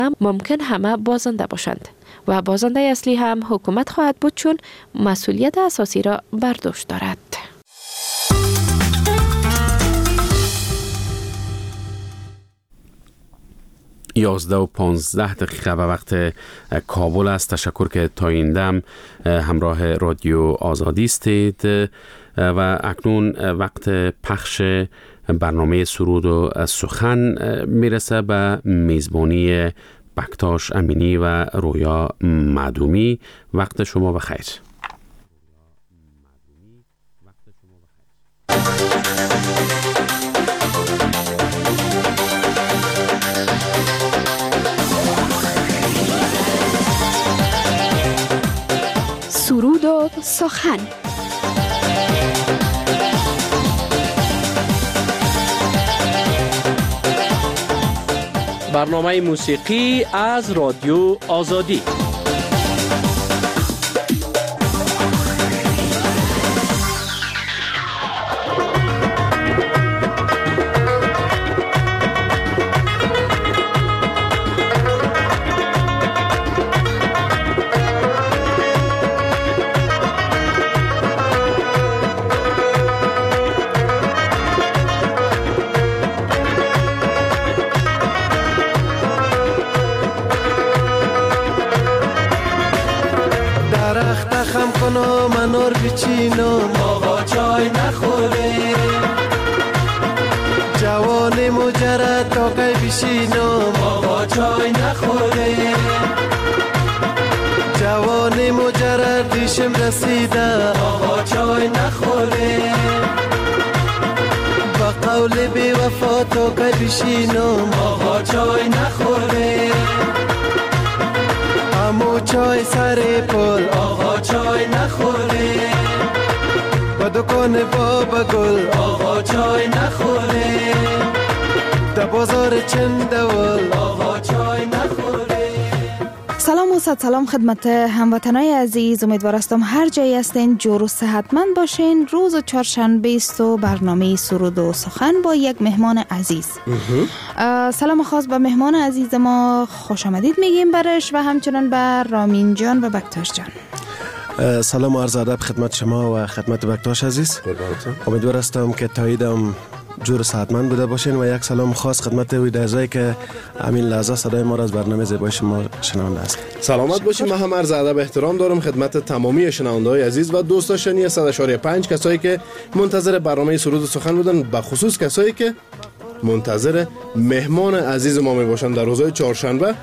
ممکن همه بازنده باشند و بازنده اصلی هم حکومت خواهد بود چون مسئولیت اساسی را بر دوش دارد. 11:15 به وقت کابل است. تشکر که تا این دم همراه رادیو آزادی استید و اکنون وقت پخش برنامه سرود و سخن میرسه به میزبانی بکتاش امینی و رویا معدومی. وقت شما بخیر. سرود و سخن. برنامه موسیقی از رادیو آزادی. منور بچینم آقا چای نخوره، جوان مجرد تاقه بشینم آقا چای نخوره، جوان مجرد ریشم رسیده آقا چای نخوره، با قول بی وفا تاقه بشینم آقا چای نخوره، امو چای سر پل آقا چای نخوره، با دکان بابا گل آقا چای نخوره، در بازار چندول آقا چای نخوره. سلام و سلام خدمت هموطنای عزیز، امیدوار هستم هر جایی هستین جور و صحتمند باشین. روز چهارشنبه است و برنامه سرود و سخن با یک مهمان عزیز. سلام خاص به مهمان عزیز ما خوش آمدید میگیم برش و همچنان به رامین جان و بکتاش جان. سلام و عرض ادب خدمت شما و خدمت بکتاش عزیز. امیدوار هستم که تاییدم جور صحتمند بوده باشین و یک سلام خاص خدمت ویدازایی که همین لحظه صدای ما را از برنامه زیبای شما شنونده است. سلامت باشین. من هم عرض ادب احترام دارم خدمت تمامی شنونده‌های عزیز و دوستاشنی 100.5 کسایی که منتظر برنامه سرود و سخن بودن، به خصوص کسایی که منتظر مهمان عزیز ما می باشن در روزهای چهارشنبه.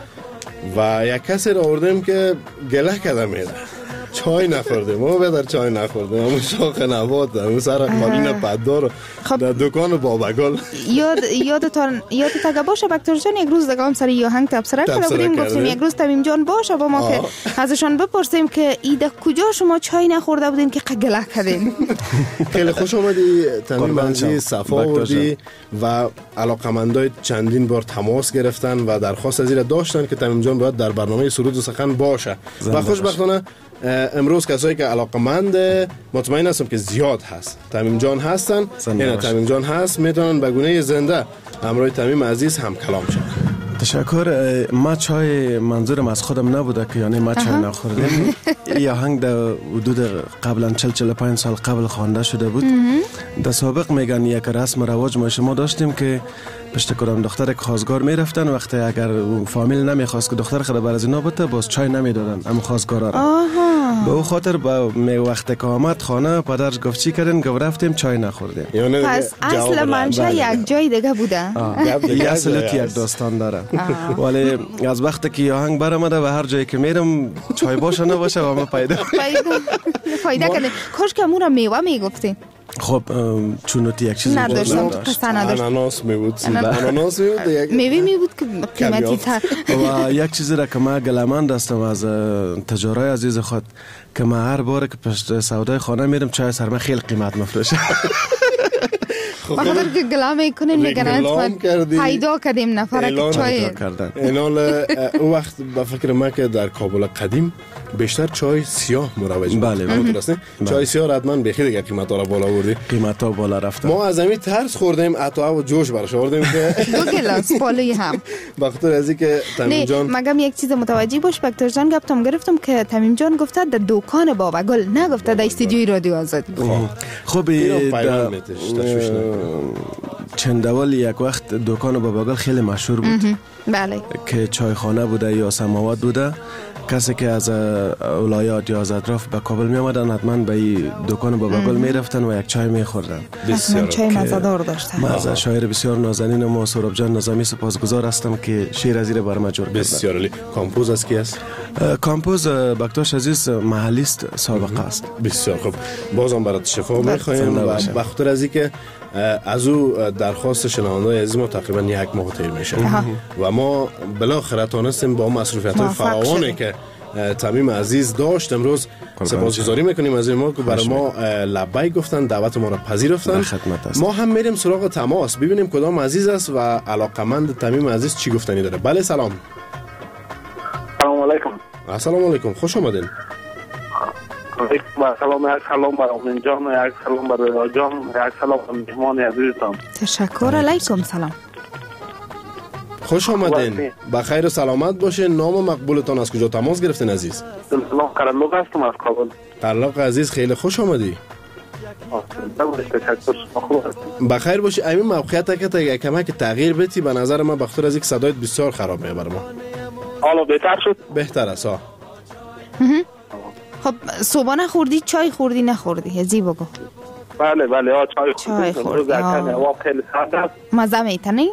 و یک کسی را آوردیم که گله کرده میره، چای نخورده، ما بدر چای نخورده، همون شاخ نبات، همون سر قالین پددار در دکان بابگل. یادت اگه باشه بکتاش جان یک روز دیگه هم سر یاهنگ تبصره کرده بودیم، گفتیم یک روز تمیم جان باشه با ما که ازشان بپرسیم که ایده کجا شما چای نخورده بودین که گله کردین. خیلی خوش آمدی تمیم عزیز، صفا آوردی و علاقمندای چندین بار تماس گرفتن و درخواست از این داشتن که تمیم جان باید در برنامه سرود و سخن باشه و خوشبختانه امروز کسایی که علاقمند مطمئن هستم که زیاد هست تمیم جان هستن، یعنی تمیم جان هست میتونن به گونه زنده همراه تمیم عزیز هم کلام شد. تشکر. ما چای منظورم از خودم نبوده که یعنی ما چای نخوردیم. یه آهنگ در حدود قبلا 40-45 سال قبل خوانده شده بود. در سابق میگن یک رسم رواج ما شما داشتیم که پشت کدام دختر خواستگار میرفتن، وقتی اگر فامیل نمیخواست که دختر خود بر از اینا بده باز چای نمیدادن اما خواستگارا را. به او خاطر با وقت که آمد خانه پدرش گفت چی کردین؟ گفت رفتیم چای نخوردیم. پس اصل منشه یک جای دیگه بوده. یه اصلت یک داستان داره. ولی از وقتی که آهنگ برآمده و هر جایی که میرم چای باشه نباشه و ما پیدا کنه. کاش که امون را میوه میگفتین. خب چونوتی یک چیزی نداشتم، اناناس می بود، میوه می بود که قیمتی تر. و یک چیزی را که ما گلمند هستم از تجارای عزیز خود که ما هر بار که پشت سودای خانه میرم چای سرما خیلی قیمت مفروشه. بخاطر که گلا میکنین میگن پیدا کردیم نفر که چای کردن. اینال او وقت به فکر ما که در کابل قدیم بیشتر چای سیاه مروج بود. بله درسته. چای سیاه حتما بخیر دیگه قیمتا را بالا بردی. قیمتا بالا رفته. ما از همین ترس خوردیم عطا و جوش براش آوردیم که 2 گلاس پالوی هم. بخاطر از اینکه تمیم جان مگم یک چیز متوجه باش بکتر جان گفتم گرفتم که تمیم جان گفته در دکان بابا گل نگفته در استودیوی رادیو آزادی. خب چندوال یک وقت دکان بابا گل خیلی مشهور بود. بله. که چایخانه بوده یا سماوات بوده. کسی که از ولایات یا از اطراف به کابل می آمدن حتما به دکان بابا گل می رفتن و یک چای می خوردن. بسیار چای مزه‌دار داشتن. من از شاعر بسیار نازنین ما سهراب جان نظامی سپاسگزار هستم که شعر از این بر ما جور کردن. بسیار عالی. کامپوز از کی است؟ کامپوز بکتاش عزیز محلی است، سابقه است. بسیار خوب. بازم برات شفا می‌خوایم و بخاطر از اینکه از او درخواست شنونده‌های عزیز ما تقریبا 1 ماه طی میشه و ما بالاخره تونستیم با مسئولیت‌های فراوانی که تمیم عزیز داشت امروز سپاسگزاری میکنیم از ما که برای ما لبیک گفتن، دعوت ما را پذیرفتن. ما هم میریم سراغ تماس ببینیم کدام عزیز است و علاقمند تمیم عزیز چی گفتنی داره. بله سلام. سلام علیکم. السلام علیکم، خوش آمدین. سلام برای امین جان، یک سلام برای رضا جان، یک سلام برای مهمان عزیزتان. تشکر علیکم. سلام. خوش آمدین. بخیر و سلامت باشین. نام مقبولتان از کجا تماس گرفتین عزیز؟ سلام قرلوق هستم از کابل. قرلوق عزیز خیلی خوش آمدی. بخیر باشی. همین موقعیت که تا کمک تغییر بدی به نظر من بخاطر از یک صدایت بسیار خراب میه برای ما. حالا بهتر شد؟ بهتر است. خب صبحانه خوردی، چای خوردی نخوردی؟ ازی بگو. بله چای خوردی. هوا خیلی سرد است. مزه میتنی؟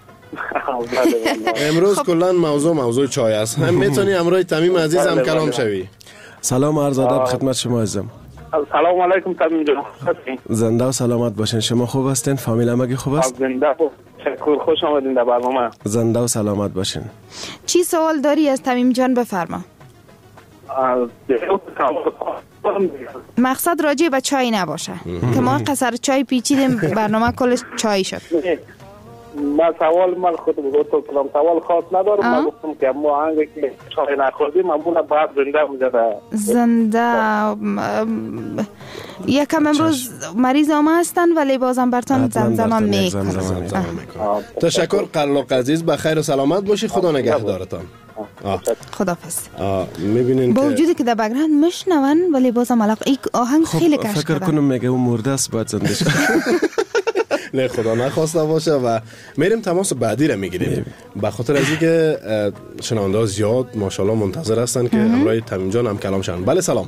امروز کلا موضوع چای است. هم میتونی امروز تمیم عزیز هم کلام شوی. سلام عرض ادب خدمت شما عزیزم. سلام علیکم تمیم جان. زنده و سلامت باشین. شما خوب هستین؟ فامیل همگی خوب است؟ زنده و تشکر. خوش آمدین در برنامه. زنده و سلامت باشین. چی سوال داری از تمیم جان بفرما. مقصد راجع به چای نباشه که ما قصر چای پیچیدیم برنامه کلش چای شد. من خود بگوتو کنم سوال خاص ندارم. من گفتم که ما هنگه که چای نخوردیم امونه بعد زنده میزده. یکم امروز مریض آمه هستن ولی بازم برتان زمزمه میکنم. تشکر قرلوق عزیز. بخیر و سلامت باشی. خدا نگهدارتان. خدافظ. میبینین با وجودی که در بگرند مشنون ولی بازم علاقه این آهنگ خیلی کش فکر کنم میگه اون مرده است باید زنده شد. نه خدا نخواسته باشه و میریم تماس بعدی را میگیریم. به خاطر از اینکه شنونده زیاد ماشاءالله منتظر هستن که امروز تمیم جان هم کلام شن. بله سلام.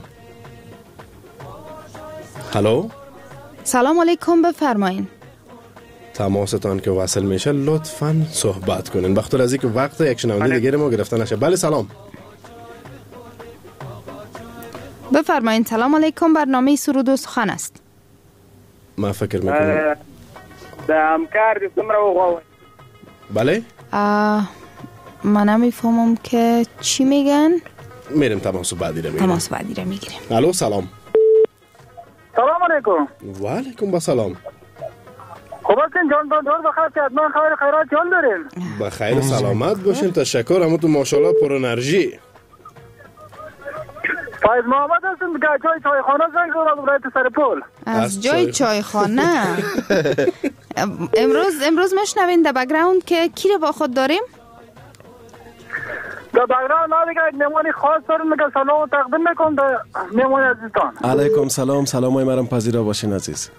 هلو. سلام علیکم بفرمایین. تماستان که وصل میشه لطفاً صحبت کنین به خاطر از اینکه وقت یک شنونده دیگه ما گرفته نشه. بله سلام. بفرمایین. سلام علیکم. برنامه سرود و سخن است. ما فکر میکنم همکار گفتم رو. بله من نمیفهمم که چی میگن. میریم تماس بعدی رو میگیریم. الو سلام. سلام علیکم. و علیکم السلام. خوب هستین جان بخیر که حتما خیرات جان داریم. بخیر سلامت باشین. تشکر. همون تو ماشاءالله پر انرژی. فایز محمد هستم که جای چایخانه زنگ زدم برای سر پل. از جای چایخانه. امروز مشنوین در بک‌گراند که کی رو با خود داریم؟ در بک‌گراند ما دیگه یک مهمانی خاص داریم که سلام تقدیم میکنم به مهمان عزیزتان. علیکم سلام. سلامای مرم پذیرا باشین عزیز.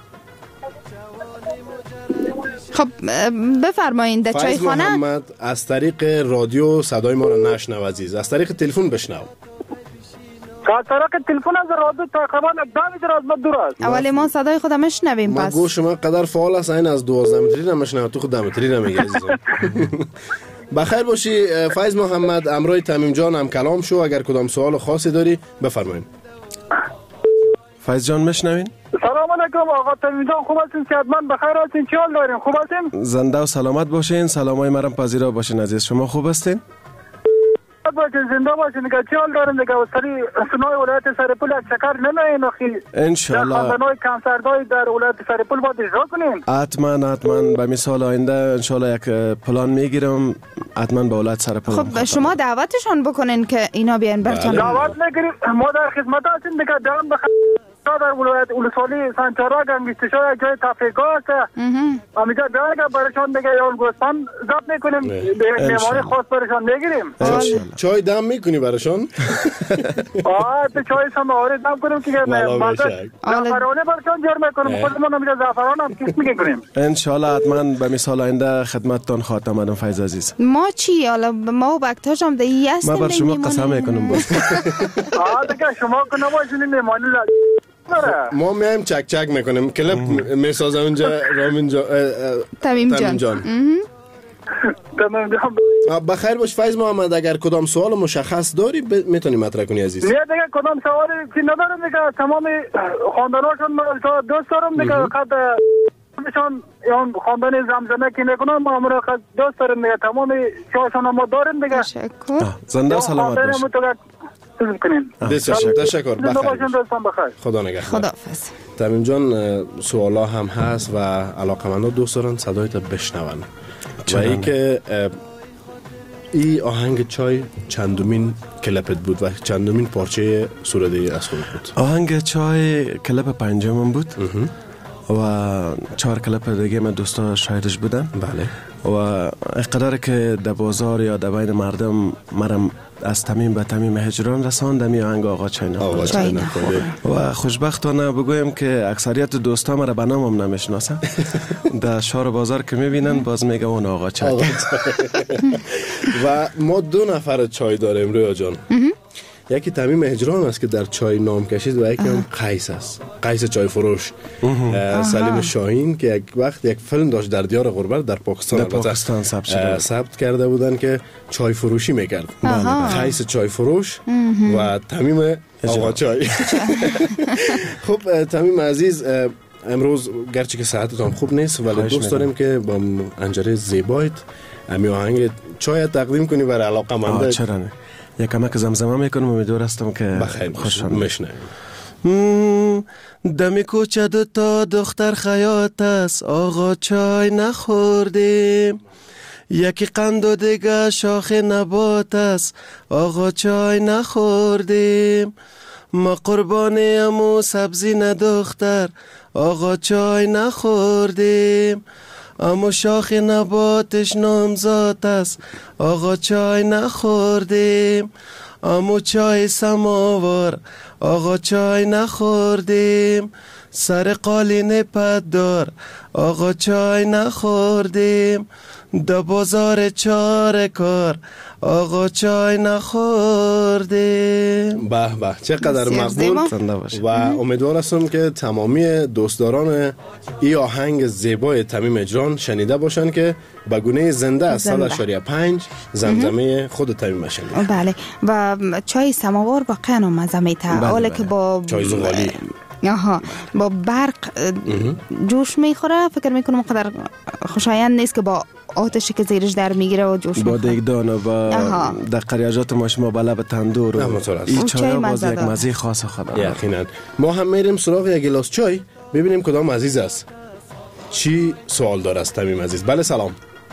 خب بفرمایید در چایخانه. فایز محمد از طریق رادیو صدای ما رو نشنو عزیز. از طریق تلفن بشنو. از طریق تلفن از رادیو تقریبا 10 متر از ما دور است. اولی ما صدای خودم میشنویم. پس ما گوش ما قدر فعال است. این از 12 متری نمیشنو تو خود 10 متری نمیگی عزیزم. بخیر باشی فایز محمد. امروز تمیم جان هم کلام شو. اگر کدام سوال خاصی داری بفرمایید. فایز جان میشنوین؟ سلام علیکم آقا تمیم جان. خوب هستین؟ صحتمند بخیر هستین؟ چی حال دارین؟ خوب هستین؟ زنده و سلامت باشین. سلامای مرم پذیرا باشین عزیز. شما خوب هستین؟ باشه، زنده باشه. دیگه چه حال دارم دیگه؟ سری سنای ولایت سرپل از چکر نمیاین اخی. ان شاء الله خاندانای کمسردای در ولایت سرپل باید اجرا کنیم. حتما به مثال آینده ان شاء الله یک پلان میگیرم، حتما به ولایت سرپل. خب شما دعوتشان بکنین که اینا بیان برتون. دعوت میگیریم، ما در خدمت هستیم دیگه. دارم در ولایت اولسالی سنچارا گنگستشای جای تفریقات است. امیجا بیان برشان دیگه یال گوسفند ضبط میکنیم، میماری خاص برشان میگیریم. چای دم میکنی برشان؟ تو چای سماوری دم کنیم که زعفرانه برشان جور میکنیم. خودمون امیجا زعفران هم کس میکنیم. انشالله حتما به مثال آینده خدمتتان خواهیم آمد فیض عزیز. ما چی حالا ما و بکتاج هم دیگه هستیم. ما بر شما قسم میکنم باز. دیگه شما که نباشین میمانی ما میایم چک میکنیم، کلپ میسازه اونجا رامین جان تمیم جان. بخیر باش فیض محمد. اگر کدام سوال مشخص داری میتونی مطرح کنی عزیز. نه دیگه کدام سوالی چی ندارم دیگه. تمام خانداناشون دوست دارم دیگه. خود شان یا خاندان زمزمه که میکنم ما همون دوست دارم دیگه. تمام شایشان ما داریم دیگه. تشکر. زنده سلامت باش. تشکر. بخیر. خدا نگهدار. خداحافظ. تمیم جان سوالا هم هست و علاقمندا دوست دارن صدایت بشنون. و ای که ای آهنگ چای چندمین کلپت بود و چندمین پارچه سروده از خود بود؟ آهنگ چای کلپ پنجمم بود و 4 کلپ دیگه من دوستا شاهدش بودن. بله. و اقدار که در بازار یا در بین مردم مرم از تمیم به تمیم هجران رساندم می آهنگ آقا چای نخورده. و خوشبختانه بگویم که اکثریت دوستا مرا به نامم نمیشناسن. در شهر بازار که میبینن باز میگه اون آقا چای. و ما 2 نفر چای داریم رویا جان. یکی تمیم هجران است که در چای نام کشید و یکی هم قیس است، قیس چای فروش. سلیم شاهین که یک وقت یک فیلم داشت در دیار غربت در پاکستان ثبت کرده بودن که چای فروشی میکرد. قیس چای فروش و تمیم آقا چای. خب تمیم عزیز، امروز گرچه که ساعتتان خوب نیست ولی دوست داریم که با انجره زیبایت امی آهنگ چای تقدیم کنی برای علاقه‌مندا. چرا نه؟ یک کمک زمزمه میکنم، امیدوار هستم که خوشم میشنه. دمی کوچه 2 تا دختر خیاط است، آقا چای نخوردیم. یکی قند و دیگه شاخ نبات است، آقا چای نخوردیم. ما قربانی امو سبزی ندختر، آقا چای نخوردیم. اما شاخ نباتش نامزاد است، آقا چای نخوردیم. اما چای سماوار، آقا چای نخوردیم. سر قالین پددار، آقا چای نخوردیم. در بازار 4 کار، آقا چای نخوردیم. به به، چقدر مقبول. و امیدوار هستم که تمامی دوستداران این آهنگ زیبای تمیم اجران شنیده باشن که به گونه زنده از 100.5 زمزمه خود تمیم شنیده. بله. و چای سماوار واقعا مزه میته. حالا که با چای زغالی با برق جوش میخوره، فکر میکنم قدر خوشایند نیست که با آتشی که زیرش در میگیره و جوش میخوره. با دیگدان و با در قریاجات ما شما بالا به تندور و این چای باز یک مزه خاص خود. یقینا. ما هم میریم سراغ یک گلاس چای ببینیم کدام عزیز است چی سوال داره از تمیم عزیز. بله سلام.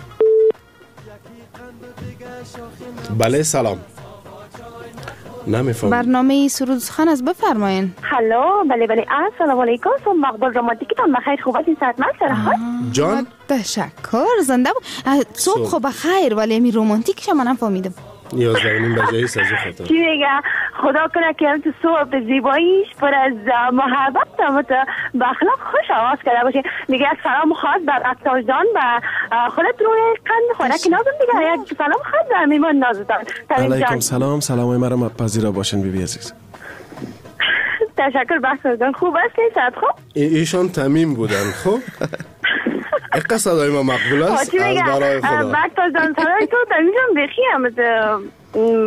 بله سلام. نمیفهم. برنامه سرود سخن از بفرمایین. هلو. بله السلام علیکم. مقبول رمانتیکتان بخیر؟ خوب هستین؟ صحتمند سرحال جان؟ تشکر. زنده بود. صبح خوب بخیر، ولی می رومانتیکش من نفهمیدم. 11:30 بجه است از خاطر. چی میگه؟ خدا کنه که تو صبح به زیباییش پر از محبت و به اخلاق خوش آغاز کرده باشه. میگه یک سلام خاص بر اکتاش جان و خودت روی قند خوراک نازم دیگه. یک سلام خاص بر میمان نازتان. علیکم سلام. سلامای مرا پذیرا باشین بیبی عزیز. تشکر بخش جان. خوب هستین؟ صحت خوب؟ ایشان تمیم بودن. خب اقا صدای ما مقبول است از برای خدا. وقتا جان صدای تو تمیزم بخیم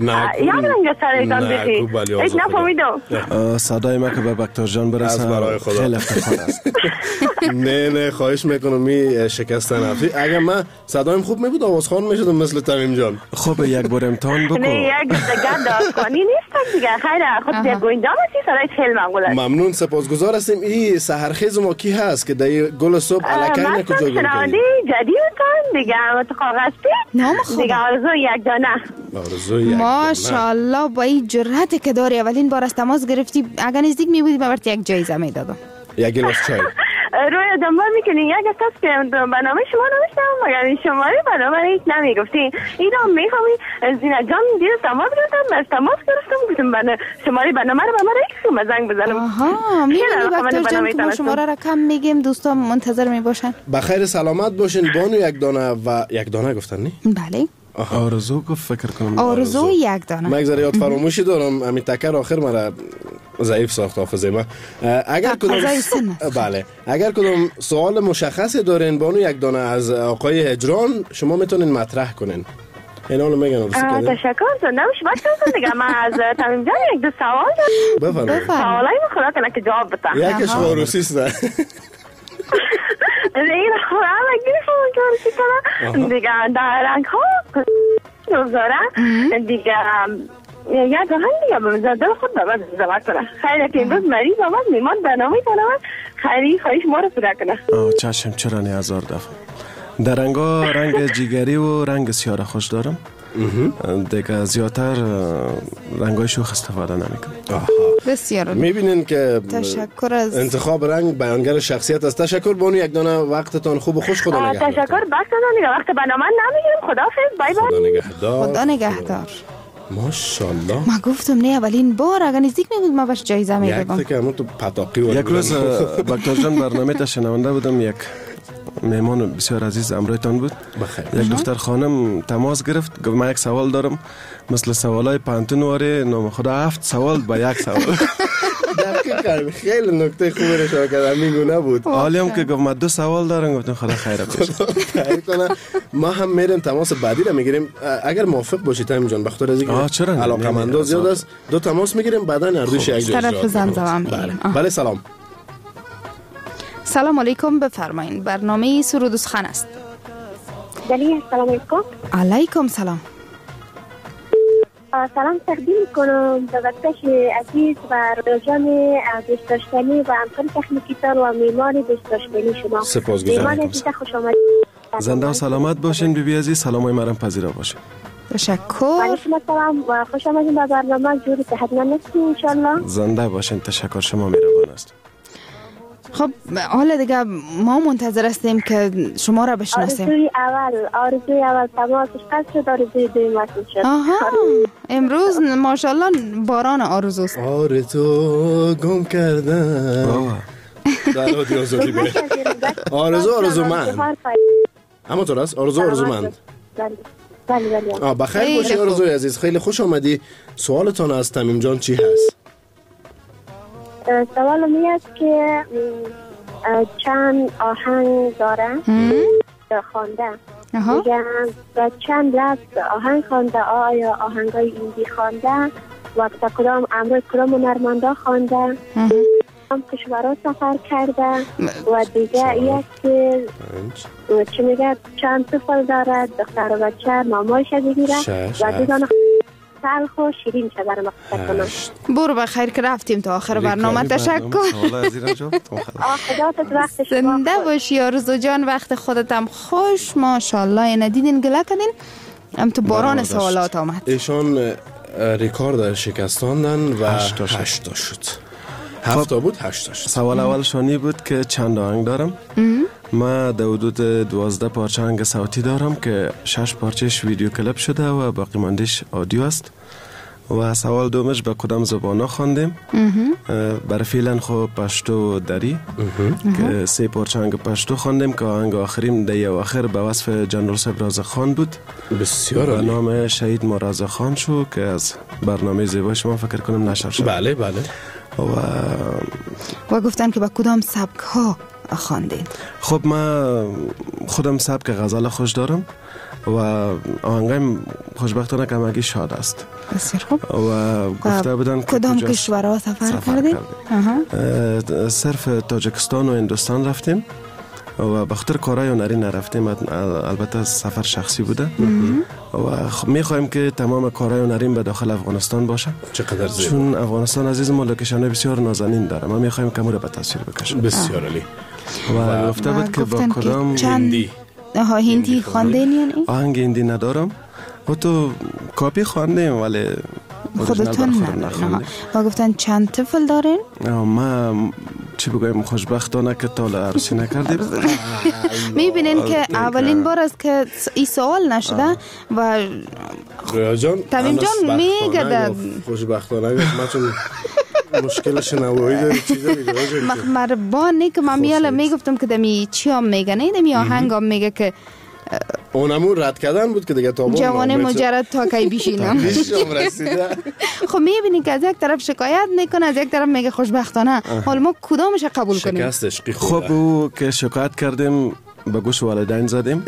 یک رنگ سرایتان بشی هیچ نفهمیدم. صدای ما که به بکتر جان برسه خیلی افتخار است. نه خواهش میکنم می شکستن افتی. اگر من صدایم خوب میبود آوازخوان میشدم مثل تمیم جان. خب یک بار امتحان بکن. نه یک دیگه داستانی نیست دیگه. خیر خود یک گوینده هستی صدای خیلی معقول است. ممنون سپاسگزار هستیم. این سحرخیز ما کی هست که در گل صبح الکن کجا گل کنید؟ جدیدتان دیگه متقاقص بید دیگه آرزو یک دانه. ماشاءالله با این جرأتی که داری اولین بار از تماس گرفتی اگر نزدیک میبودی برات یک جایزه میدادم. یک گلاس چای. روی دنبال میکنین یک اساس که برنامه شما نوشتم مگر این شماره برنامه هیچ نمیگفتین. اینا میخوامی زینا جان دیر تماس گرفتم از تماس گرفتم گفتم شماره برنامه رو به من یک زنگ بزنم. آها میبینی بکتر جان که ما شماره را کم میگیم دوستان منتظر میباشن. بخیر سلامت باشین. بانو یک دانه و یک دانه گفتن نی؟ بله. آرزو گفت فکر کنم. آرزو یک دانه. من یاد فراموشی دارم همین تکر آخر مرا ضعیف ساخت حافظه ما. اگر کدام بله اگر کدام سوال مشخصی دارین بانو یک دانه از آقای هجران شما میتونین مطرح کنین. اینا رو میگن تشکر زنده‌اش باشه دیگه. من از تمیم جان یک دو سوال دارم. بفرمایید. سوالای خدا کنه که جواب بدم. یکیش روسی است. این خورم گیرم که کنم دیگه در رنگ ها دوزاره دیگه یک آهنگ دیگه به دل خود به من زبط کنه. خیلی که امروز مریض آمد میمان برنامه کنم خیلی خواهش ما رو پوره کنه. چشم چرا نه هزار دفعه. در رنگ جیگری و رنگ سیاه خوش دارم. دیگه زیادتر رنگای شوخ استفاده نمیکنم. بسیار میبینین که تشکر از انتخاب رنگ بیانگر شخصیت است. تشکر بانو یک دانه وقتتان خوب و خوش. خدا نگهدار. تشکر بختتان دیگه وقت برنامه نمیگیرم. خداحافظ بای بای. خدا نگهدار. خدا نگهدار. ماشاءالله. ما گفتم نه اولین بار اگر نزدیک میبود ما بهش جایزه میدادم. یک تکه تو پتاقی یک روز بکتر جان برنامه تا شنونده بودم. یک مهمان بسیار عزیز امرویتان بود. یک دختر خانم تماس گرفت گفت من یک سوال دارم مثل سوالای پانتون واره نام خدا 7 سوال با یک سوال. دقیقاً خیلی نکته خوبی رو شما کرد. همین گونه بود. حالیم که گفت من 2 سوال دارم گفتم خدا خیره بشه. ما هم میریم تماس بعدی رو میگیریم اگر موافق باشید تامین جان. بخاطر از اینکه علاقه‌مندا زیاد است 2 تماس میگیریم بعدا اردوش یک جا طرف زمزمه. بله سلام. سلام علیکم بفرمایید. برنامه سرود و سخن است. بله سلام علیکم. علیکم سلام. سلام تقدیم میکنم به بکتش عزیز و رجان دوست داشتنی و همکار تکنیکیتان و میمان دوست داشتنی شما. سپاسگزارم. میمان عزیز خوش آمدید. زنده و سلامت باشین بیبی عزیز. سلامای مرا پذیرا باشین. تشکر. علیکم السلام و خوش آمدید به برنامه جور صحتمند هستین ان شاء الله. زنده باشین. تشکر شما مهربان است. خب حالا دیگه ما منتظر هستیم که شما را بشناسیم. آرزوی اول تماسش قطع شد. آرزوی دویم وصل شد. امروز ماشاءالله باران آرزوست. آرزو گم کردم در رادیو آزادی بره. آرزومند همونطور است. آرزومند. بله. بخیر باشی آرزوی عزیز. خیلی خوش آمدی. سوالتان از تمیم جان چی هست؟ سوال می است که چند آهنگ داره خوانده میگم و چند لفظ آهنگ خوانده. آیا آهنگای ایندی خوانده و کدام امروز کدام هنرمندا خوانده کشورها سفر کرده و دیگه یک که چی میگه چند طفل داره دختر و بچه مامایش بگیره و دیگه تلخ و شیرین شده رو مقصد کنم. برو بخیر که رفتیم تا آخر برنامه. تشکر. زنده باشی آرزو جان. وقت خودت هم خوش. ماشاءالله ندیدین گله کردین هم تو باران سوالات آمد. ایشان ریکارد شکستاندن و 8 تا شد. 7 تا بود 8 تا شد. سوال اول شانی بود که چند آهنگ دارم. ما در حدود 12 پارچه آهنگ صوتی دارم که 6 پارچهش ویدیو کلیپ شده و باقی ماندهش آدیو است. و سوال دومش به کدام زبان ها خواندیم. برای فعلا خب پشتو دری که 3 پارچه آهنگ پشتو خواندیم که آهنگ آخرین در آخر به وصف جنرال صاحب رازق خان بود. بسیار عالی. به نام شهید ما رازق خان شو که از برنامه زیبای شما فکر کنم نشر شد. بله. و گفتن که با کدام سبک ها خواندین؟ خب من خودم سبک غزل خوش دارم و آهنگای خوشبختانه کمکی شاد است. بسیار خوب. و گفته بودن کدام کشورها سفر کردیم؟ صرف تاجیکستان و هندوستان رفتیم و بخاطر کارهای هنری نرفتیم، البته سفر شخصی بوده و میخوایم که تمام کارهای هنریم به داخل افغانستان باشه. چقدر زیبا، چون افغانستان عزیز ما لوکیشن بسیار نازنین داره. ما میخوایم که مو رو به تصویر بکشیم. بسیار عالی. و گفته بود که با کدام هندی خواندین یعنی؟ آهنگ هندی ندارم و تو کاپی خواندیم ولی خودتون نه. و گفتن چند طفل دارین؟ ما چی بگویم خوشبختانه که تا عروسی نکردیم. میبینین که اولین بار است که این سوال نشده و تمیم جان میگه خوشبختانه ما چون مشکل شنوایی داری چیزا میگه مخمربانی که من میگفتم که دمی چی هم میگه نه دمی آهنگ هم میگه که اونمون رد کردن بود که دیگه تابون جوانه مجرد تا کی بیشینم. خب میبینی که از یک طرف شکایت میکنه از یک طرف میگه خوشبختانه. حالا ما کدامش قبول کنیم؟ شکست عشقی خوبه. خب او که شکایت کردیم به گوش والدین زدیم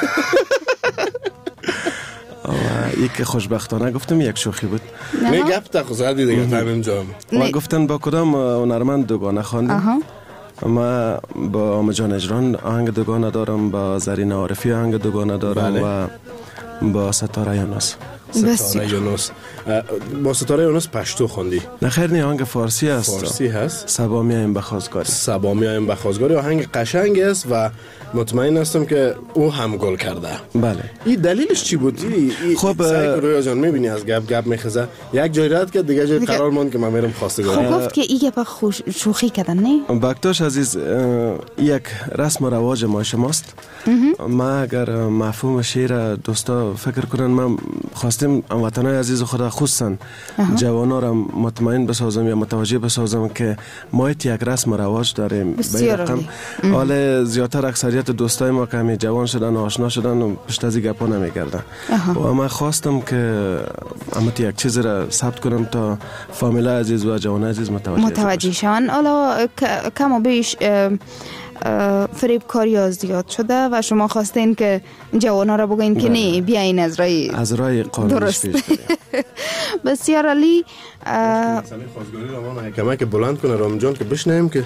و یک که خوشبختانه گفتم یک شوخی بود. گپ تخصیصی دیگه تمیم جام و گفتن با کدام هنرمند دوگانه خواندیم. ما با آمه جان اجران آهنگ دوگانه دارم، با زرین عارفی آهنگ دوگانه دارم و با ستاره یونس. ستاره یونس. با ستاره یونس پشتو خوندی؟ نه خیر، نه آهنگ فارسی است. فارسی هست؟ سبا میایم به خواستگاری. سبا میایم به خواستگاری آهنگ قشنگ است و مطمئن هستم که او هم گل کرده. بله. این دلیلش چی بود؟ خب رویا جان میبینی از گپ میخزه یک جای رد که دیگه جای قرار ماند که من میرم خواستگاری. خب گفت که این گپ شوخی کردن نه؟ بکتاش عزیز، یک رسم و رواج ما شماست. ما اگر مفهوم شعر دوستا فکر کنن ما خواستیم وطنای عزیز خدا خصوصا جوانا را مطمئن بسازم یا متوجه بسازم که ما یک رسم و رواج داریم. حال زیادتر اکثریت دوستای ما که همی جوان شدن و آشنا شدن و پشت از گپا نمیگردن و من خواستم که اما یک چیز را ثبت کنم تا فامیل عزیز و جوان عزیز متوجه شون. حالا کم و بیش فریب کاری ها زیاد شده و شما خواستین که جوانا را بگوین که نه بیاین از رای قانونش پیش بریم. بسیار علی. خواستگاری را ما کمک که بلند کنه رامین جان که بشنیم که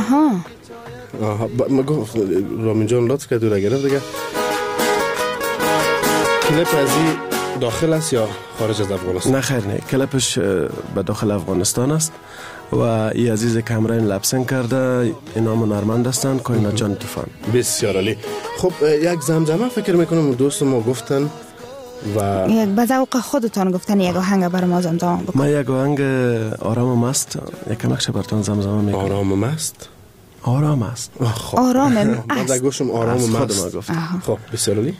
ما گفت رامین جان لطف که دور گرفت دیگه. کلیپ از این داخل است یا خارج از افغانستان؟ نه خیر، نه کلیپش به داخل افغانستان است و این عزیز کامران لپسن کرده. اینا هنرمند هستند، کائنات جان طوفان. بسیار عالی. خب یک زمزمه فکر میکنم دوست ما گفتن و یک به ذوق خودتان گفتن یک آهنگ برای ما زمزمه بکن. ما یک آهنگ آرام مست یک مخش براتون زمزمه میکنم. آرام مست؟ آرام است. آرام من در گوشم آرام مست. خب بسیار عالی.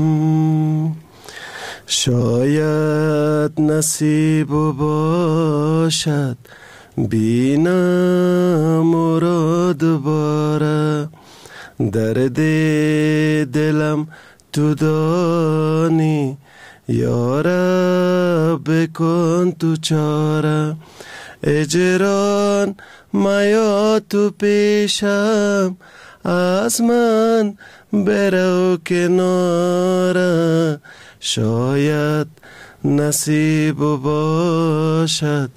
شاید نصیب باشد بینم مراد باره، درد دلم تو دانی یاره، بکن تو چاره. اجران مایا تو پیشم، از من برو کناره. شاید نصیب باشد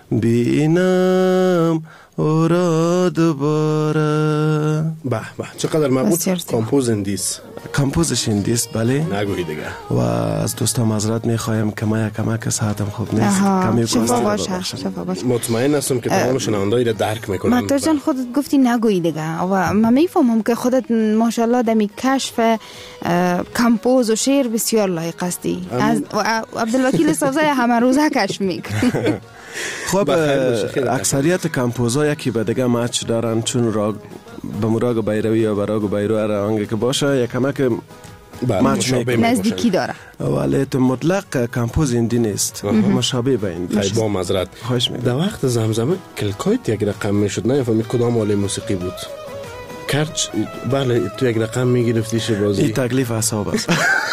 بینم او را دوباره. به به چقدر مبهوت. کامپوز اندیست. کامپوزش اندیست، بله. نگویی دیگه. و از دوستان معذرت میخوایم که ما کمک ساعتم خوب نیست. کمی شفا باشه. مطمئن هستم که تمام شنونده‌ای را درک میکنن. مطور جان خودت گفتی نگویی دیگه و من میفهمم که خودت ماشاءالله دمی کشف کامپوز و شعر بسیار لایق هستی. از عبدالوکیل صافزای همه روزه کشف میکنی. خب اکثریت کمپوزا یکی به دیگه مچ دارن، چون راگ به مراگ بیروی یا به راگ بیرو آهنگ که باشه یک کمک مچ نزدیکی داره، ولی تو مطلق کمپوز ایندی نیست، مشابه به ایندی. با معذرت در وقت زمزمه کلکایت یک رقم میشد، نه فهمید کدام آله موسیقی بود کرچ. بله تو یک رقم میگرفتیش بازی. این تکلیف اعصاب است.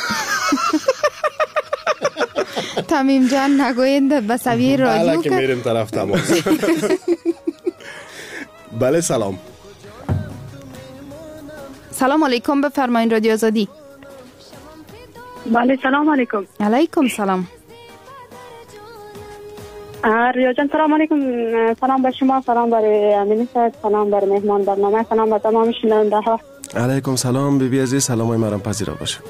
تمیم جان نگویند به سویه رادیو بله که میریم طرف تماس. بله سلام. سلام علیکم، بفرمایید رادیو آزادی. بله سلام علیکم. علیکم سلام. ریا جان سلام علیکم. سلام به شما، سلام بر امین صاحب، سلام بر مهمان برنامه، سلام به تمام شنونده ها. علیکم سلام بیبی عزیز، سلامای مرام پذیرا باشه.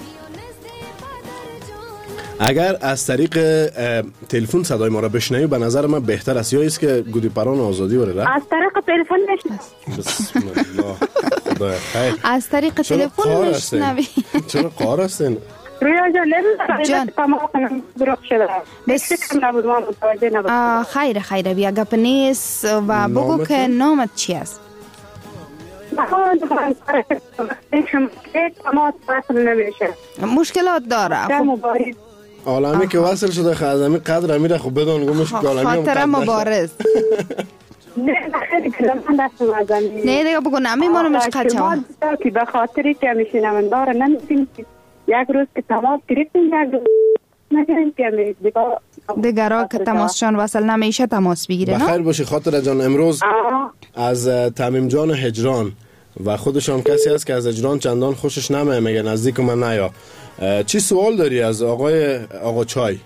اگر از طریق تلفن صدای ما را بشنوی به نظر من بهتر است، یا است که گودی پران آزادی وره از طریق تلفن بشنوی. بسم الله خدا خیر. از طریق تلفن بشنوی. چرا قار هستین؟ رویا جان نمیدونم تمام دروغ شده. بس نبود ما متوجه نبود. خیر بیا گپ نیست و بگو که نامت چی است؟ مشکلات داره. عالمی که وصل شده خزمی قدر امیره خوب بدون گمش عالمی خاطر مبارز. نه دیگه بگو نمیمانمش قچه که به خاطری که میشینم داره نمیدونیم یک روز که تماس گرفتیم یک روز نگریم که دیگر را که تماسشان وصل نمیشه تماس بگیره. بخیر باشی خاطر جان. امروز از تمیم جان هجران و خودشان کسی هست که از هجران چندان خوشش نمیاد، میگه نزدیک من نیا. چی سوال داری از آقا چای؟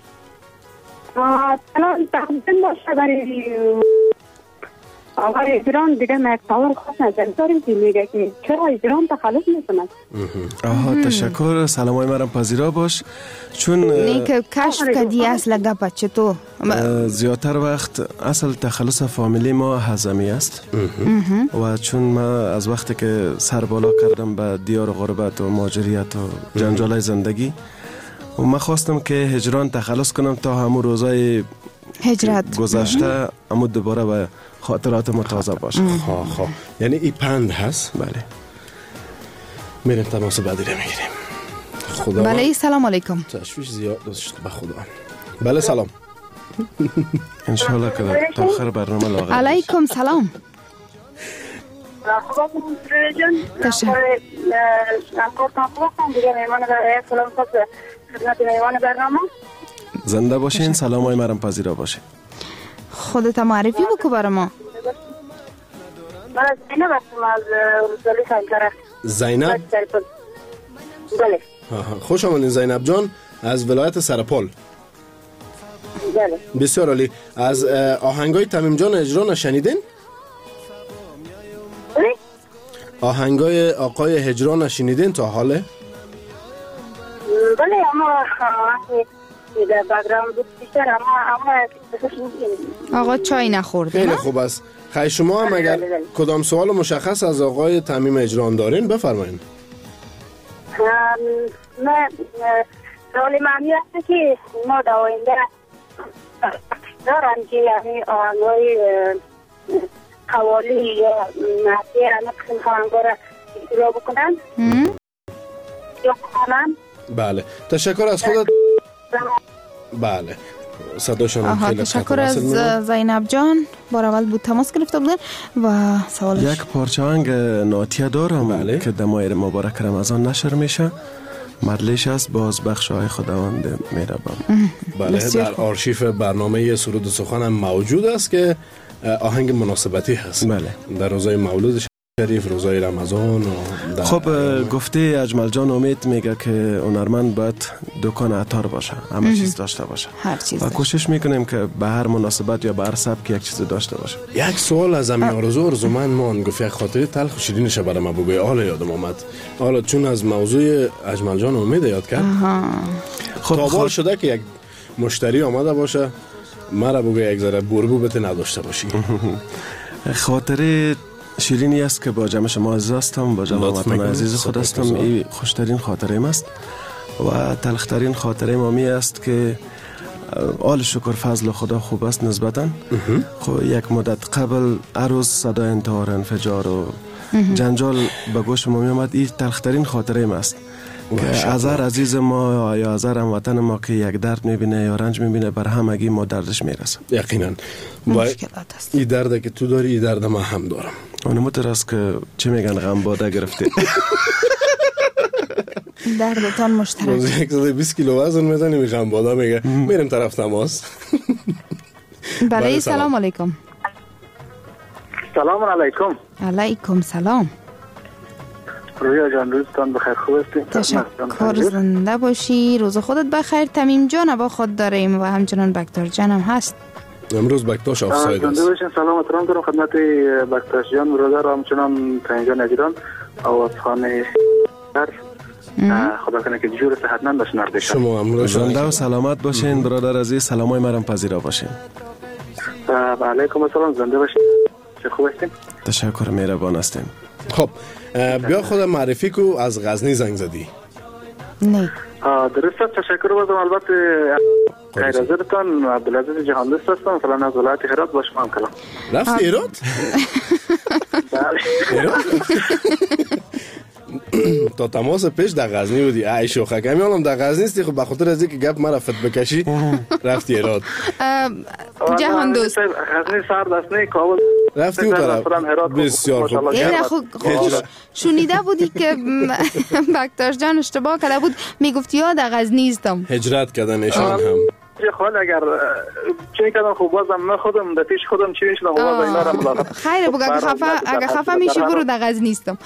تقدیم باشه برای آقا ایران دیگه ما سوال خاص نداریم که میگه که چرا ایران تخلف میکنه. تشکر، سلامای مرم پذیرا باش. چون نه که کشف کردی اصل گپا چطور زیادتر وقت اصل تخلص فامیلی ما هضمی است و چون ما از وقتی که سر بالا کردم به دیار غربت و مهاجریت و جنجالای زندگی و من خواستم که هجران تخلص کنم تا همون روزای هجرت گذشته اما دوباره به خاطرات ما تازه باشه. یعنی ای پند هست. بله میریم تماس بعدی رو میگیریم. خدا. بله سلام علیکم. تشویش زیاد داشت به خدا. بله سلام. انشالله که تا آخر برنامه لاغر. علیکم سلام. زنده باشین، سلامای مرم پذیرا باشه. خودت معرفی بکو برای ما. من از زینب هستم از روزالی سنجره. زینب؟ بله. خوش آمدین زینب جان از ولایت سرپل. بله. بسیار عالی. از آهنگای تمیم جان هجران شنیدین؟ آهنگای آقای هجران شنیدین تا حاله؟ بله اما بگراند بود بیشتر اما آقا چای نخورده. خیلی خوب است. خیلی شما هم اگر کدام سوال مشخص از آقای تمیم هجران دارین بفرمایید. من سوالی معنی هست که ما در آینده دارم که یعنی آهنگای قوالی یا نحوی نقص آهنگا را اجرا بکنن یا بخونن. بله تشکر از خودت. بله صداشان خیلی تشکر از زینب جان. بار اول بود تماس گرفته بودن و سوالش یک پارچه آهنگ ناتیه دارم که در ماه مبارک رمضان نشر میشه. مدلش است باز بخش های خداوند مهربان. بله در آرشیو برنامه سرود و سخن هم موجود است که آهنگ مناسبتی هست. بله در روزای مولود شریف، روزای رمضان و خب گفته اجمل جان امید میگه که هنرمند باید دکان عطار باشه، همه چیز داشته باشه. هر چیز و کوشش میکنیم که به هر مناسبت یا به هر سبک یک چیز داشته باشه. یک سوال از امین آرزومند مان گفت یک خاطره تلخ و شیرینش برای ما بگوی. حالا یادم آمد، حالا چون از موضوع اجمل جان امید یاد کرد خب تابال شده که یک مشتری آمده باشه مرا بگوی یک ذره بربوبت نداشته باشی. خاطره شیرینی است که با جمع شما عزیز هستم، با جمع وطن عزیز خود هستم. این خوشترین خاطره است و تلخترین خاطره مامی است که آل شکر فضل خدا خوب است نسبتا. خب یک مدت قبل عروض صدای انتحار انفجار و جنجال به گوش ما می آمد. این تلخترین خاطره است که از هر عزیز ما یا از هر هموطن ما که یک درد میبینه یا رنج میبینه بر همگی ما دردش میرسه. یقینا مشکلات است. این درد که تو داری این درد ما هم دارم. اونمتر است که چه میگن غم باده گرفته. دردتان مشترک. 120 کیلو وزن میزنیم غم باده میگه میریم طرف تماس. بله سلام علیکم. سلام علیکم. علیکم سلام. رویا جان روزتان بخیر، خوب هستید؟ تشکر، زنده باشی، روز خودت بخیر. تمیم جان با خود داریم و همچنان بکتار جان هم هست. امروز بکتاش آفساید است. زنده باشین، سلام احترام دارم خدمت بکتاش جان برادر و همچنان تمیم جان عزیزان و از خانه خدا کنه که جور صحتمند باشین. شما هم زنده و سلامت باشین برادر عزیز. سلامای مرا پذیرا باشین. و علیکم السلام، زنده باشین. چه خوب هستین؟ تشکر، مهربان هستین. خب بیا خودم معرفی کو، از غزنی زنگ زدی؟ نه درست است، تشکر بازم. البته خیر حضرتان عبدالعزیز جهاندوست هستم، فلان از ولایت هرات با شما هم کلام. رفتی هرات؟ تا تماس پیش در غزنی بودی؟ ای شوخه کمی حالم در غزنی استی. خب بخاطر از اینکه گپ مرا فت بکشی رفتی هرات. جهاندوست غزنی سرد است، نه کابل رفتی اون طرف. بسیار خوب. شنیده بودی که بکتار جان اشتباه کرده بود، میگفتی یا در غزنی استم. هجرت کردن ایشان هم. خواهد اگر چه کردن خوب بازم من خودم در پیش خودم چی میشنم و بازم اینا را ملاقات. خیره بگو اگه خفه میشی برو در غزنی استم.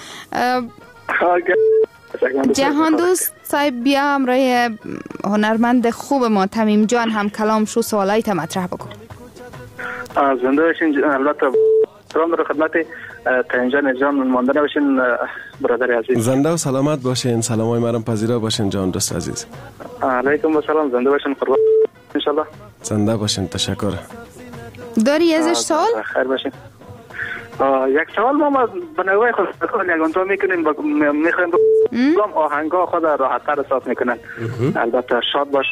جهاندوست صاحب بیا همراه هنرمند خوب ما تمیم جان هم کلام شو، سوالایت مطرح بکن. زنده باشین. البته سلام در خدمت تمیم جان ماندنه باشین برادر عزیز. زنده و سلامت باشین. سلامای مرا پذیرا باشین جهاندوست عزیز. علیکم السلام، زنده باشین قربان ان شاء الله. زنده باشین، تشکر. داری ازش سوال؟ خیر باشین. یک سوال ما به نوعی خود یگانتا میکنیم، میخوایم بگم آهنگا خود راحت‌تر احساس میکنن. البته شاد باشه.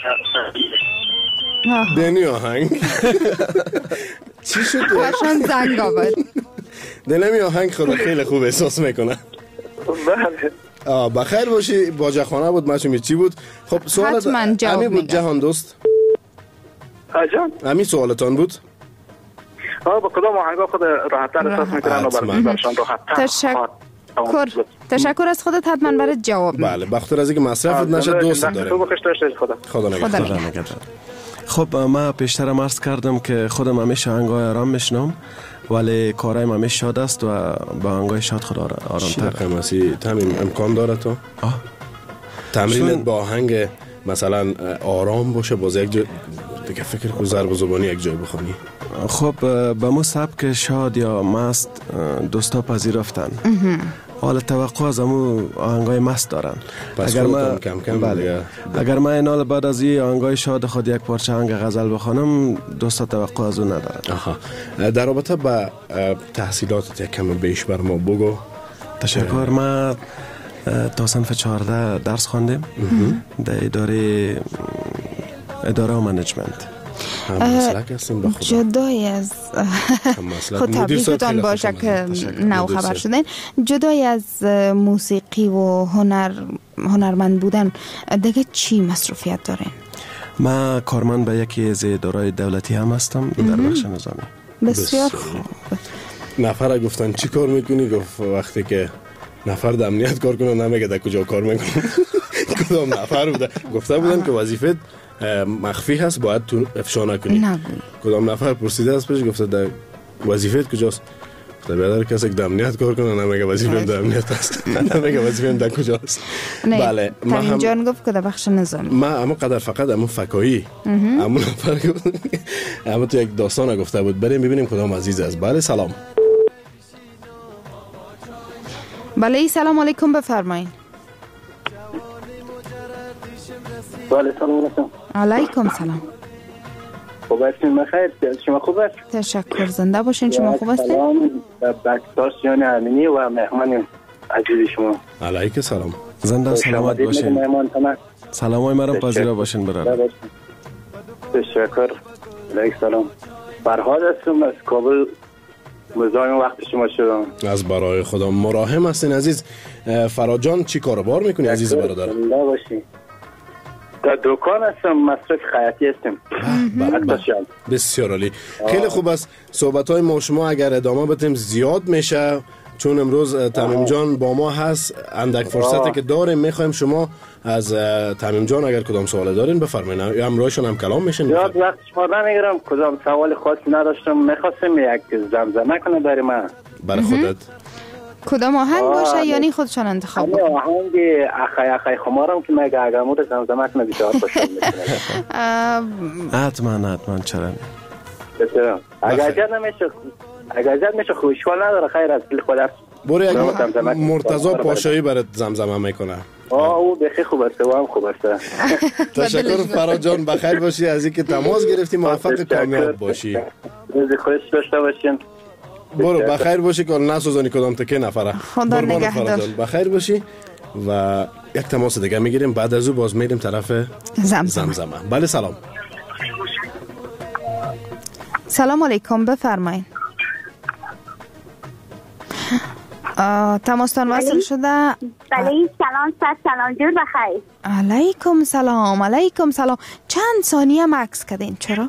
دنی آهنگ چی شد؟ باشن زنگ آورد. دنمی آهنگ خود خیلی خوب احساس میکنن. بله. بخیر باشی. باجخانه بود مچمی چی بود؟ خب سوالت امی بود جهاندوست؟ جان امی سوالتان بود؟ با کدام آهنگا خود راحت‌تر احساس میکنن و برشان راحت‌تر. تشکر از خودت، حتما برات جواب میدم. بله، بخاطر از اینکه مصرف نشه دوست داریم. خدا نگهدار. خب ما پیشترم عرض کردم که خودم همیشه آهنگای آرام میشنم، ولی کارایم همیشه شاد است و با آهنگای شاد خود آرام‌تر. قماسی تمام امکان داره تو تمرینت با آهنگ مثلا آرام باشه، باز یک جا دیگه فکر کو ضرب زبانی یک جای بخونی. خب به مو سبک شاد یا مست دوستا پذیرفتن، حالا توقع از همو آهنگای مست دارن. اگر ما کم کم اگر ما اینال بعد از این آهنگای شاد خود یک پارچه آهنگ غزل بخونم، دوستا توقع از اون ندارن. در رابطه با تحصیلاتت یک کم بیش بر ما بگو. تشکر. ما تا صنف 14 درس خواندیم در اداره و منیجمنت. جدای از خود تبریکتان باشه که نو خبر شدین. جدای از موسیقی و هنرمند بودن دیگه چی مصروفیت دارین؟ ما کارمند به یکی از ادارای دولتی هم هستم در بخش نظامی. بسیار خوب. نفر گفتن چی کار میکنی؟ گفت وقتی که نفر در امنیت کار کنه نمیگه در کجا کار میکنه. کدام نفر بوده؟ گفته بودن که وظیفت مخفی هست، باید تو افشا نکنی. کدام نفر پرسیده از پیش گفته در وظیفت کجاست؟ گفته بیادر کسی که در امنیت کار کنه نمیگه وظیفم در امنیت هست، نمیگه وظیفم در کجاست. بله، تمیم جان گفت که در بخش نظامی. ما اما قدر فقط اما فکایی اما نفر گفت، اما تو یک داستان گفته بود. بریم ببینیم کدام عزیز است. بله سلام. بله سلام علیکم، بفرمایید. بله سلام علیکم. علیکم سلام. خوب هستین؟ بخیر. شما خوب است؟ تشکر. زنده باشین. شما خوب هستین؟ سلام بکتار جان امینی و مهمان عزیز شما. علیکم سلام. زنده و سلامت باشین. سلامای مرا پذیرا باشین برادر. تشکر. علیکم سلام. فرهاد هستم از کابل. مزاحم وقت شما شدم. از برای خدا مراهم هستین عزیز. فرهاد جان چی کاروبار میکنی عزیز برادر؟ زنده باشین. در دکان هستم، مصرف خیاطی هستم. بسیار عالی. خیلی خوب است. صحبت‌های ما شما اگر ادامه بدیم زیاد میشه، چون امروز تمیم جان با ما هست. اندک فرصتی که داریم میخوایم شما از تمیم جان اگر کدام سوال دارین بفرمایید، یا همراهشون هم کلام میشین. زیاد وقت شما نمیگیرم، کدام سوال خاصی نداشتم. میخواستم یک زمزمه کنه برای من. برای خودت؟ کدام آهنگ باشه یعنی خودشان انتخاب کنه؟ آهنگ اخی خمارم که مگه اگرمود زمزمه کنه بیشتر خوشم میکنه. حتما چرا نه. بسیار اگر جد نمیشه خوشحال نداره خیر از دل خودت. برو یک مرتضی پاشایی برات زمزمه میکنه. او بخی خوب است و هم خوب است. تشکر فراد جان، بخیر باشی از اینکه تماس گرفتی، موفق کامیاب باشی. روز خوش داشته باشین. برو بخیر باشی که نسوزانی کدام تکه نفره. خدا نگهدار. بخیر باشی و یک تماس دیگه میگیریم، بعد از او باز میریم طرف زمزمه. بله سلام. سلام علیکم، بفرمایید. تماستان وصل شده. بله سلام جور بخیر. علیکم سلام. چند ثانیه مکس کردین چرا؟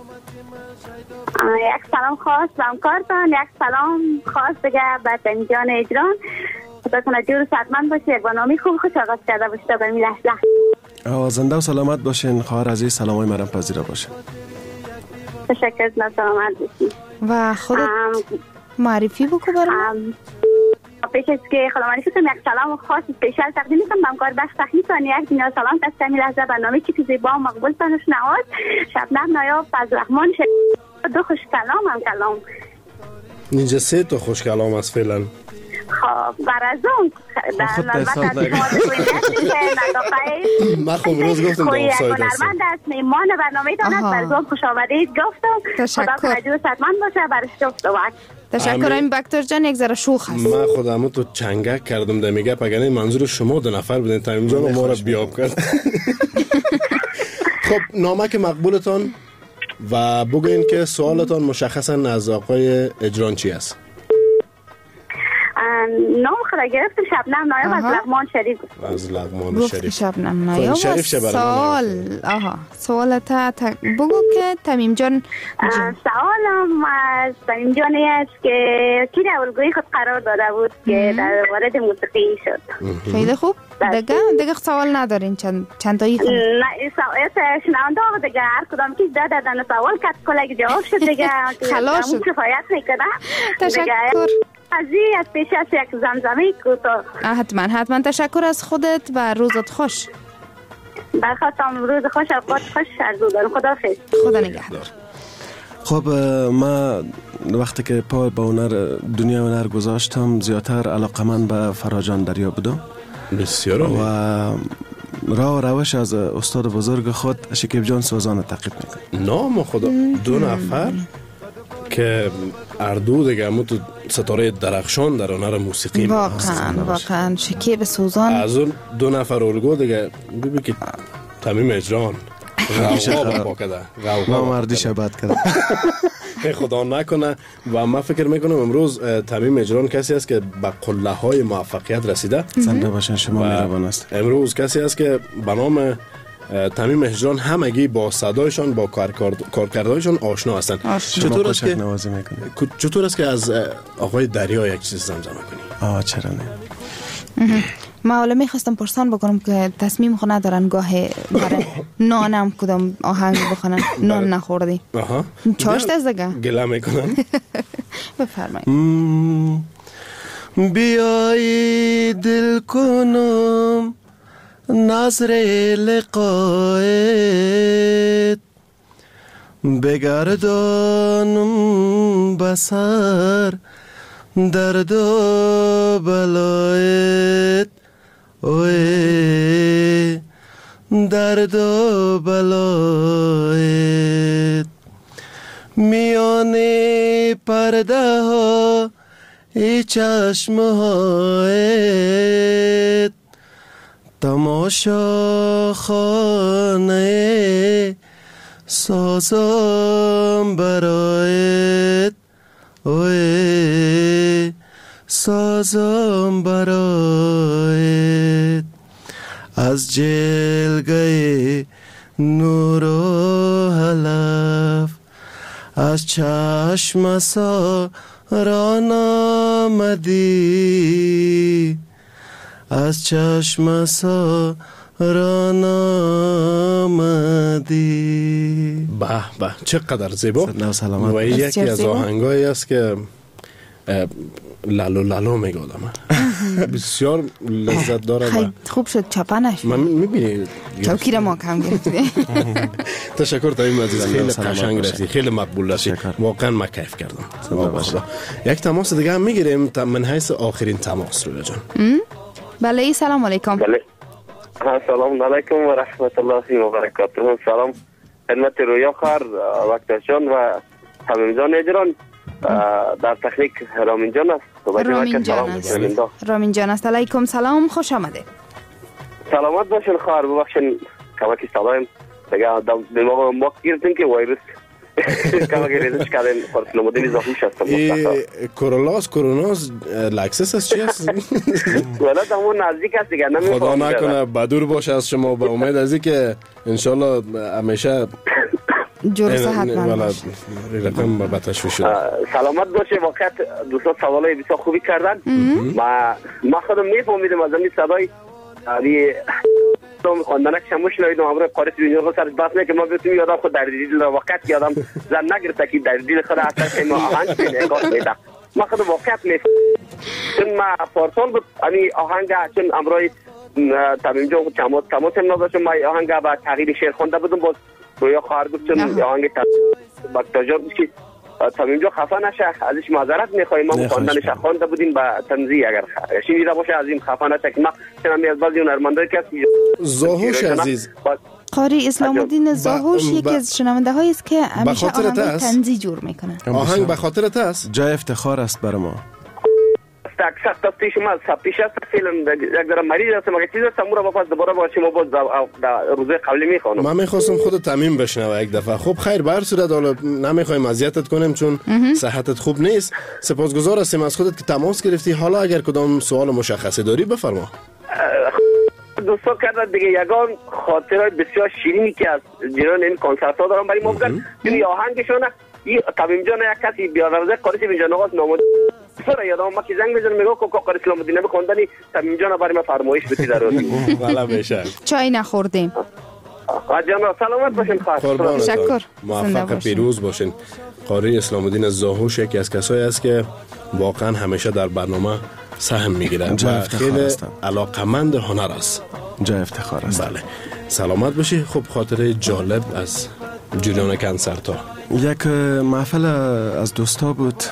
یک سلام خاص به همکارتان، یک سلام خاص دیگه به تنجان اجران. خدا کنه جور صحتمند باشه، یک برنامه خوش آغاز کرده باشه تا به این لحظه. زنده و سلامت باشین خواهر عزیز، سلامای مرم پذیرا باشین. تشکر، سلامت باشین. و خودت معرفی بکو برام. پیش از که خدا معرفی کنم، یک سلام خاص اسپیشال تقدیم میکنم به همکار بخش تکنیکان. یک دنیا سلام تا همین لحظه برنامه چی که زیبا و مقبول تانش نهاد. شبنم نایاب فضلرحمن دو خوش کلام هم کلام. اینجا 3 تا خوش کلام است فعلا. خب برازون من خب روز گفتم دو ساید است. من دست میمان برنامه دانست برازون خوش آمدید گفتم. تشکر. خدا کنه جور صحتمند باشه برش گفت وقت. تشکر. این بکتر جان یک ذره شوخ هست. من خودمو تو چنگک کردم در میگه پگنه منظور شما 2 نفر بودین، تمیم جان ما را بیاب کرد. خب نامک مقبولتان و بگوین که سوالتان مشخصا از آقای اجران چی است؟ نام خدا گرفتم شبنم نایاب از لغمان شریف. از لغمان شریف. شبنم نایاب سوال. سوالت بگو که تمیم جان. سوالم از تمیم جانی است که کی در الگوی خود قرار داده بود که در وارد موسیقی شد. خیلی خوب. دیگه سوال ندارین چند تایی خود؟ نه سوال شنونده آقا دیگه هر کدام که دادن سوال کرد کلک جواب شد دیگه. خلاص شد. کفایت میکنه. تشکر. از پیش از یک زمزمه کوتاه. حتما تشکر از خودت و روزت خوش. برخواستم روز خوش اوقات خوش عرض دارم. خداحافظ. خدا نگهدار. خب ما وقتی که پا به دنیا هنر گذاشتم زیادتر علاقمند به فراجان دریا بودم. بسیار و راه و روش از استاد بزرگ خود شکیب جان سوزان تعقیب میکنم. نام خدا 2 نفر که اردو دیگه همون تو ستاره درخشان در هنر موسیقی واقعا شکیب سوزان از اون 2 نفر الگو دیگه ببین که تمیم اجران غوغا مردی شبت کرده. خدا نکنه. و من فکر میکنم امروز تمیم اجران کسی است که به قله های موفقیت رسیده. زنده باشن شما مهربان است. امروز کسی است که به نام تمیم اجران همگی با صدایشان با کارکردهایشان آشنا هستند. چطور است که از آقای دریا یک چیز زمزمه کنی؟ چرا نه. ما حالا میخواستم پرسان بکنم که تصمیم خود ندارن گاهی برای نانم کدام آهنگ بخونن نان نخوردی. چاشت از دیگه گله میکنن. بفرمایید. بیایی دل کنم نظر لقایت بگردانم بسر درد و بلایت اوه درد و بلایت میان پرده ها ای چشم هایت تماشا خانه سازم برایت اوه سازم برایت از جلگه نور و حلف از چشم ساران آمدی از چشم ساران آمدی. به چقدر زیبا. و یکی از آهنگایی است که لالو لالو میگه آدم بسیار لذت داره. خیلی خوب شد چاپنش من میبینی چوکی را ما کم گرفتیم. تشکر تایم عزیز، خیلی قشنگ رفتی، خیلی مقبول رفتی، واقعا من کیف کردم. یک تماس دیگه هم میگیریم من حیث آخرین تماس رو جان. بله سلام علیکم. بله سلام علیکم و رحمت الله و برکاته. سلام خدمت رویا خار وقت جان و تمیم جان اجران در تکنیک رامین جان است. رامین جان است. علیکم سلام، خوش آمده. سلامت باشین خواهر، ببخشین کمکی صدایم دیگه دماغ ما گرفتیم که ویروس کمکی ریزش کردیم. فرسلمودین زاهوش هستم. کروناس لکسس است چی است؟ ولد همون نزدیک است دیگه. خدا نکنه بدور باشه از شما، به امید از این که انشالله همیشه جور صحتمند باشه. رقم با تشویش شد. سلامت باشه. واقعا دوستان سوالای بسیار خوبی کردن. ما خودم میفهمیدم از این صدای علی تو خواندنش شموش نویدم امروز قارت دنیا سرش بس نه که ما بتونیم یادم خود در دل وقت یادم زن نگرفته که در دل خود اصلا ما آهنگ نگاه میدم. ما خود واقعا چون ما پارسال بود این آهنگ چون امروز تمیم جان تماس نداشتم، ما آهنگ با تغییر شعر خوانده بودم. باز رویا خواهر گفت چون آهنگ بکتاجار بود که تمیم جان خفه نشه ازش معذرت میخوایم. ما خواندنش خوانده بودیم با تنزیه، اگر شنیده باشه از این خفه نشه که ما چنان از بعضی هنرمندایی که زاهوش عزیز قاری اسلام الدین زاهوش یکی از شنونده هایی است که همیشه آهنگ تنزی جور میکنه. آهنگ به خاطرت است؟ جای افتخار است برای ما. اکثر تفتیش ما ثبتیش است فیلم یک در مریض است مگه چیز است مورا واپس دوباره با شما باز در روزه قبلی میخوانم. من میخواستم خود تمیم بشنوه یک دفعه. خب خیر، به هر صورت حالا نمیخوایم اذیتت کنیم چون صحتت خوب نیست. سپاسگزار هستیم از خودت که تماس گرفتی. حالا اگر کدام سوال مشخصی داری بفرما. دوستا کردن دیگه یگان خاطرات بسیار شیرینی که از جریان این کنسرت ها دارم برای ما بگن. یعنی آهنگشون این تمیم جان یک کسی بیادرزه قاری اسلام جان آقاست نامود سر یادم ما که زنگ میزنم میگه که قاری اسلام الدین بخوندنی تمیم جان برای ما فرمایش بدید ضروری. والا بشه چای نخوردیم. جان سلامت باشین خواهر. تشکر. موفق پیروز باشین. قاری اسلام الدین زاهوش یکی از کسایی است که واقعا همیشه در برنامه سهم میگیره و خیلی علاقمند هنر است. جای افتخار است. بله سلامت باشی. خب خاطره جالب از جریان کنسرت ها. یک محفل از دوستا بود،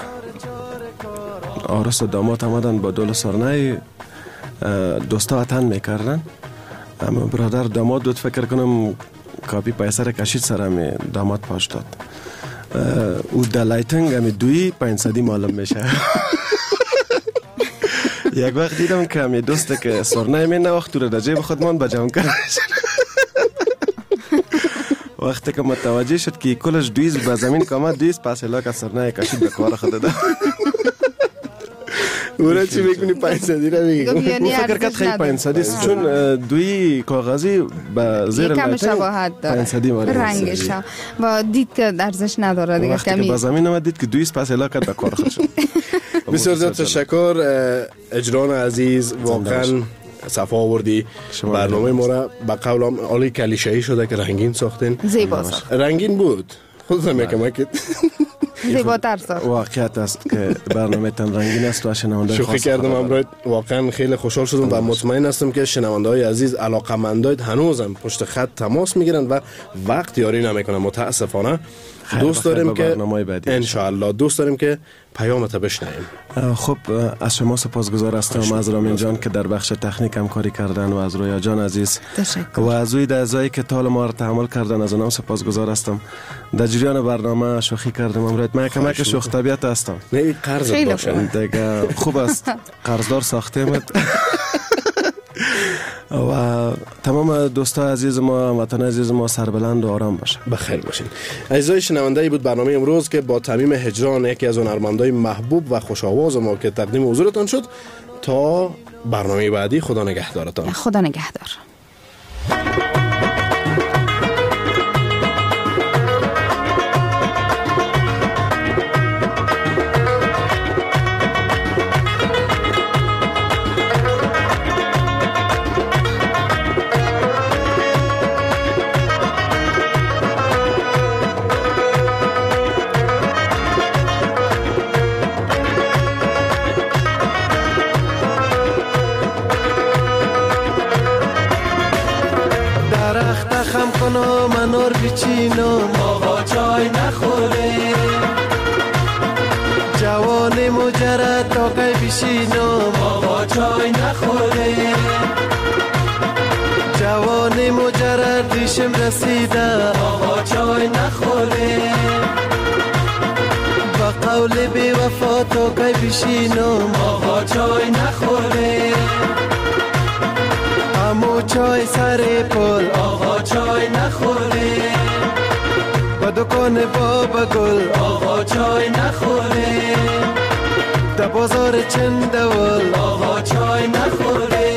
آرس و داماد آمدن با دول سرنه، دوستا اتن میکردن. اما برادر داماد بود، فکر کنم کابی پیسر کشید سرم داماد پاش داد. او در لایتنگ همی دوی 500 معلوم میشه. یک وقت دیدم که همی دوسته که سرنه می نواخت تو را جیب خود من بجام کرد. وقتی که متوجه شد که کلش دویز به زمین کامد، دویز پس علاقه سرنه کشید به کار خود ده. اونه چی میکنی 500 را میگی؟ او فکر کرد خیلی 500 است چون دوی کاغذی به زیر لایتنگ 500 مارد رنگش و دید که ارزش نداره دیگه. وقتی که به زمین آمد دید که دویز پس علاقه به کار خود شد. بسیار زیاد تشکر اجران عزیز، واقعا صفا آوردی. برنامه ما را به قولم عالی کلیشه‌ای شده که رنگین ساختین. زیباست. رنگین بود. خودم یکم زیباتر ساخت. واقعیت است که برنامه تن رنگین است و شنونده خاص. شوخی کردم امروز، واقعا خیلی خوشحال شدم و مطمئن هستم که شنونده های عزیز علاقه‌مندای هنوزم پشت خط تماس میگیرن و وقت یاری نمیکنن. متاسفانه دوست داریم که ان شاء الله دوست داریم که پیامت بشنویم. خب از شما سپاسگزار هستم، از رامین جان که در بخش تکنیک همکاری کردن و از رویا جان عزیز تشکر. و از اوی اعضایی که طال ما را تحمل کردن، از اونم سپاسگزار هستم. در جریان برنامه شوخی کردم امروز. من کمک شوخ طبیعت هستم. نه قرض باشه دیگه خوب است. قرضدار ساختیم. و تمام دوستان عزیز ما، وطن عزیز ما سربلند و آرام باشه. بخیر باشین. عزیزای شنونده، بود برنامه امروز که با تمیم هجران یکی از هنرمندای محبوب و خوش آواز ما که تقدیم حضورتان شد. تا برنامه بعدی، خدا نگهدارتان. خدا نگهدار. بچینم آقا چای نخوره جوان مجرد تا کی بشینم آقا چای نخوره جوان مجرد ریشم رسیده آقا چای نخوره با قول بی وفا تا کی بشینم آقا چای نخوره امو چای سر پل آقا چای نخوره با دکان بابا گل آقا چای نخوره در بازار چندول آقا چای نخوره